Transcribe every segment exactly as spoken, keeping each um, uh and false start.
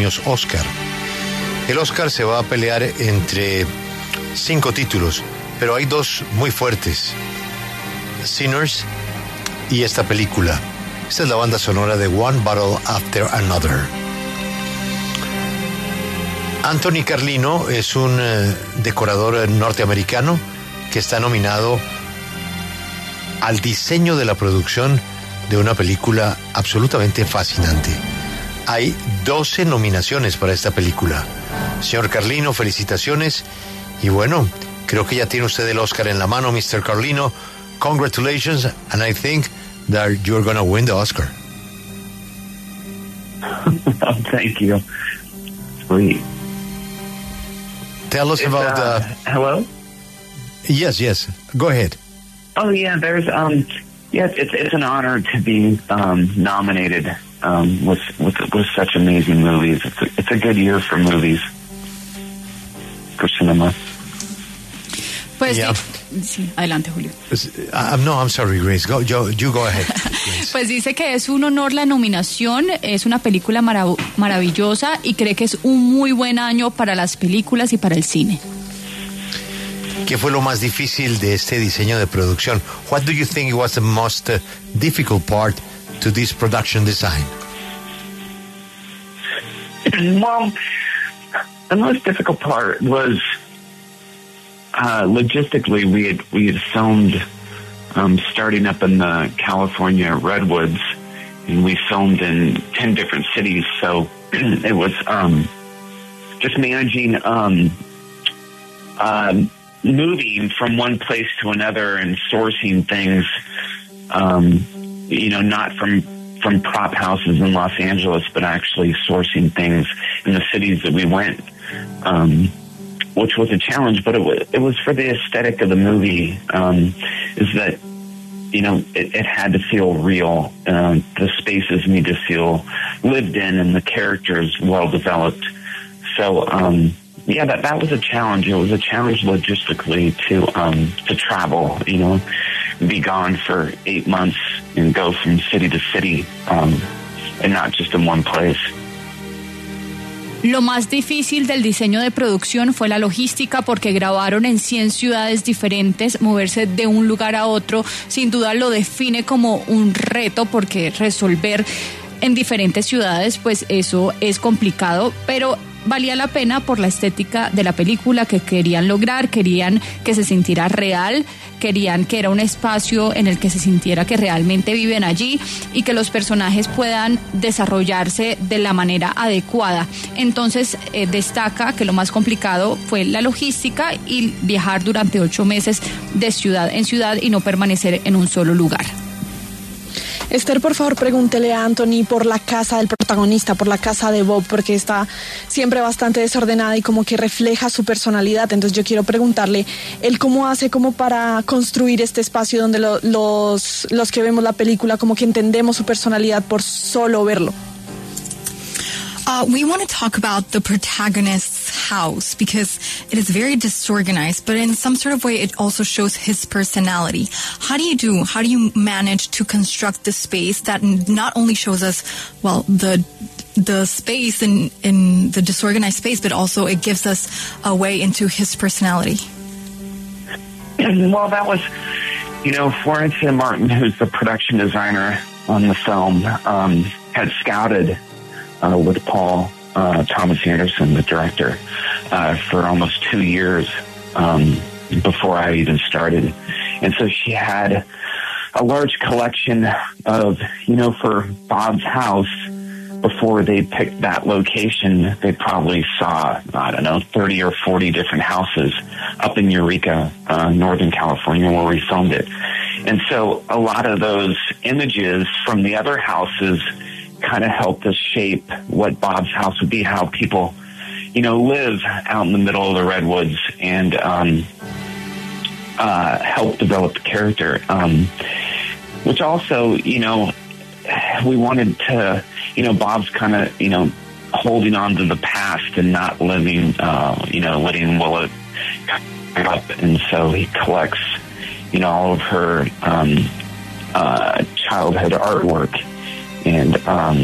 premios Oscar. El Oscar se va a pelear entre cinco títulos, pero hay dos muy fuertes: Sinners y esta película. Esta es la banda sonora de One Battle After Another. Anthony Carlino es un eh, decorador norteamericano que está nominado al diseño de la producción de una película absolutamente fascinante. Hay doce nominaciones para esta película. Señor Carlino, felicitaciones. Y bueno, creo que ya tiene usted el Oscar en la mano, mister Carlino. Congratulations, and I think that you're going to win the Oscar. Oh, thank you. Sweet. Tell us It's, about uh, the... Hello? Yes, yes. Go ahead. Oh, yeah, there's, um, yes, it's, it's an honor to be, um, nominated, um, with, with, with such amazing movies. It's a, it's a good year for movies, for cinema. Pues Yeah. sí, adelante, Julio. Uh, no, I'm sorry, Grace. Go, you, you go ahead. Grace. Pues dice que es un honor la nominación, es una película marav- maravillosa y cree que es un muy buen año para las películas y para el cine. ¿Qué fue lo más difícil de este diseño de producción? What do you think was the most uh, difficult part to this production design? Well, the most difficult part was uh, logistically. We had we had filmed um, starting up in the California redwoods, and we filmed in ten different cities. So it was um, just managing um, um, moving from one place to another and sourcing things. Um, you know, not from. from prop houses in Los Angeles, but actually sourcing things in the cities that we went, um, which was a challenge, but it was, it was for the aesthetic of the movie, um, is that, you know, it, it had to feel real. Uh, the spaces need to feel lived in and the characters well developed. So, um, yeah, that, that was a challenge. It was a challenge logistically to, um, to travel, you know, be gone for eight months and go from city to city, um, and not just in one place. Lo más difícil del diseño de producción fue la logística porque grabaron en cien ciudades diferentes. Moverse de un lugar a otro sin duda lo define como un reto porque resolver en diferentes ciudades pues eso es complicado, pero valía la pena por la estética de la película que querían lograr, querían que se sintiera real, querían que era un espacio en el que se sintiera que realmente viven allí y que los personajes puedan desarrollarse de la manera adecuada. Entonces eh, destaca que lo más complicado fue la logística y viajar durante ocho meses de ciudad en ciudad y no permanecer en un solo lugar. Esther, por favor, pregúntele a Anthony por la casa del protagonista, por la casa de Bob, porque está siempre bastante desordenada y como que refleja su personalidad. Entonces yo quiero preguntarle, él cómo hace como para construir este espacio donde lo, los, los que vemos la película como que entendemos su personalidad por solo verlo. Uh, we want to talk about the protagonist's house because it is very disorganized, but in some sort of way it also shows his personality. How do you do, how do you manage to construct the space that not only shows us, well, the the space in, in the disorganized space, but also it gives us a way into his personality? Well, that was, you know, Florencia Martin, who's the production designer on the film, um, had scouted Uh, with Paul uh, Thomas Anderson, the director, uh, for almost two years um, before I even started. And so she had a large collection of, you know, for Bob's house, before they picked that location, they probably saw, I don't know, thirty or forty different houses up in Eureka, uh, Northern California, where we filmed it. And so a lot of those images from the other houses kind of helped us shape what Bob's house would be, how people, you know, live out in the middle of the redwoods, and um, uh, help develop the character. Um, which also, you know, we wanted to, you know, Bob's kind of, you know, holding on to the past and not living, uh, you know, letting Willa up. And so he collects, you know, all of her um, uh, childhood artwork. And um,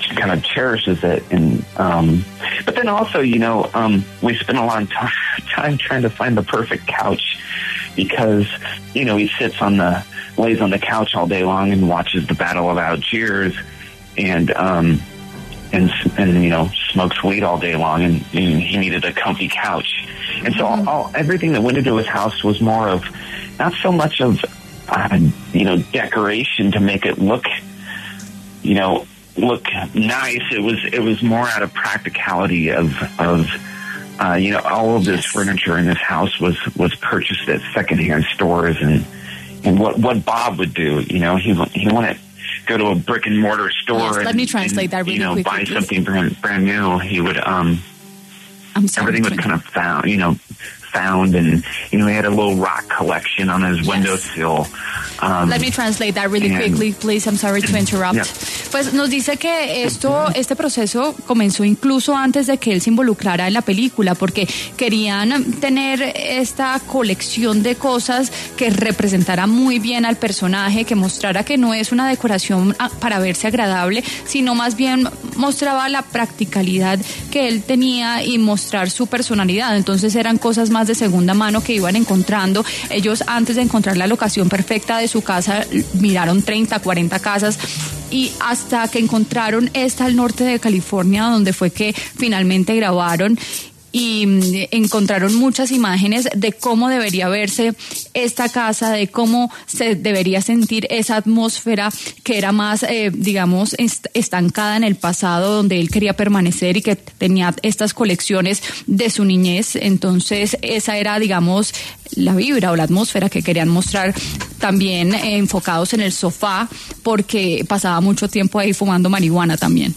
kind of cherishes it. And um, but then also, you know, um, we spent a lot of time, time trying to find the perfect couch, because, you know, he sits on the, lays on the couch all day long and watches the Battle of Algiers, and, um, and, and, you know, smokes weed all day long, and, and he needed a comfy couch. And so all, all, everything that went into his house was more of, not so much of, uh, you know, decoration to make it look, you know, look nice. It was, it was more out of practicality of, of, Uh, you know, all of this furniture in this house was, was purchased at secondhand stores, and, and what, what Bob would do, you know, he, he wouldn't go to a brick and mortar store. Yes, and, let me translate and, that really you know, quickly, buy please. something brand, brand new. He would, um, I'm sorry, everything was kind of found, you know, found, and, you know, he had a little rock collection on his Yes. windowsill. Um, Let me translate that really and, quickly, please. I'm sorry to interrupt. Yeah. Pues nos dice que esto, este proceso comenzó incluso antes de que él se involucrara en la película, porque querían tener esta colección de cosas que representara muy bien al personaje, que mostrara que no es una decoración para verse agradable, sino más bien mostraba la practicalidad que él tenía y mostrar su personalidad. Entonces eran cosas más de segunda mano que iban encontrando. Ellos, antes de encontrar la locación perfecta de su casa, miraron treinta, cuarenta casas, y hasta que encontraron esta al norte de California, donde fue que finalmente grabaron, y encontraron muchas imágenes de cómo debería verse esta casa, de cómo se debería sentir esa atmósfera que era más, eh, digamos, est- estancada en el pasado, donde él quería permanecer y que tenía estas colecciones de su niñez. Entonces esa era, digamos, la vibra o la atmósfera que querían mostrar, también eh, enfocados en el sofá, porque pasaba mucho tiempo ahí fumando marihuana también.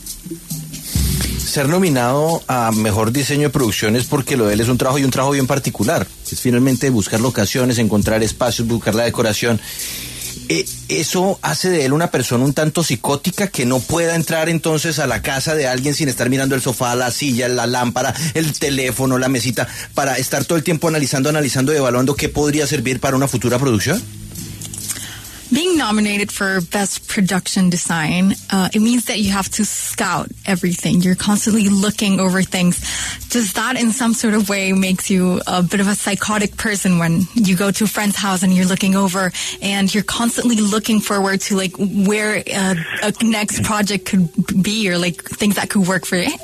Ser nominado a Mejor Diseño de Producción es porque lo de él es un trabajo y un trabajo bien particular. Es finalmente buscar locaciones, encontrar espacios, buscar la decoración. Eh, ¿Eso hace de él una persona un tanto psicótica que no pueda entrar entonces a la casa de alguien sin estar mirando el sofá, la silla, la lámpara, el teléfono, la mesita, para estar todo el tiempo analizando, analizando y evaluando qué podría servir para una futura producción? Being nominated for Best Production Design, uh, it means that you have to scout everything. You're constantly looking over things. Does that in some sort of way makes you a bit of a psychotic person when you go to a friend's house and you're looking over and you're constantly looking forward to like where uh, a next project could be, or like things that could work for you?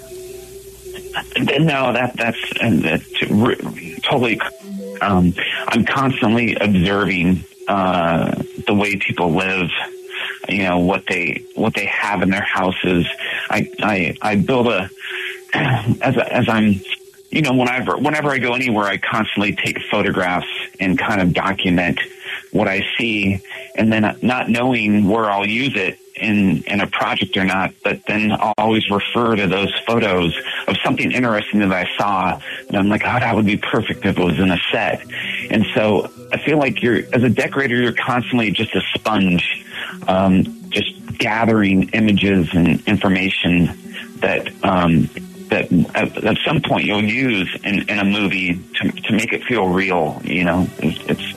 No, that, that's, and that's totally, um, I'm constantly observing Uh, the way people live, you know, what they what they have in their houses. I I, I build a as a, as I'm, you know, whenever whenever I go anywhere, I constantly take photographs and kind of document what I see, and then not knowing where I'll use it in in a project or not, but then I'll always refer to those photos of something interesting that I saw, and I'm like, oh, that would be perfect if it was in a set. And so I feel like you're, as a decorator, you're constantly just a sponge, um, just gathering images and information that um, that at, at some point you'll use in, in a movie to to make it feel real. You know, it's. it's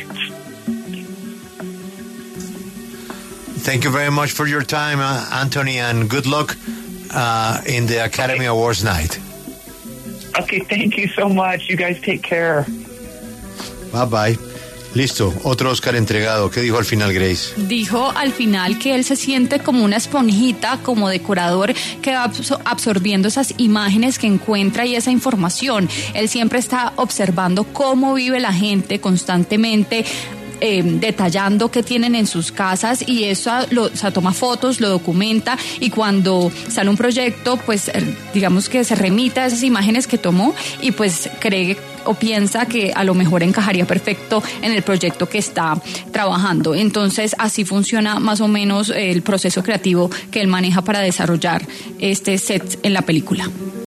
Thank you very much for your time, uh, Anthony, and good luck uh, in the Academy Awards night. Okay, thank you so much. You guys take care. Bye bye. Listo, otro Oscar entregado. ¿Qué dijo al final, Grace? Dijo al final que él se siente como una esponjita, como decorador, que va absorbiendo esas imágenes que encuentra y esa información. Él siempre está observando cómo vive la gente constantemente, Eh, detallando qué tienen en sus casas, y eso lo, o sea, toma fotos, lo documenta, y cuando sale un proyecto, pues digamos que se remite a esas imágenes que tomó y pues cree o piensa que a lo mejor encajaría perfecto en el proyecto que está trabajando. Entonces así funciona más o menos el proceso creativo que él maneja para desarrollar este set en la película.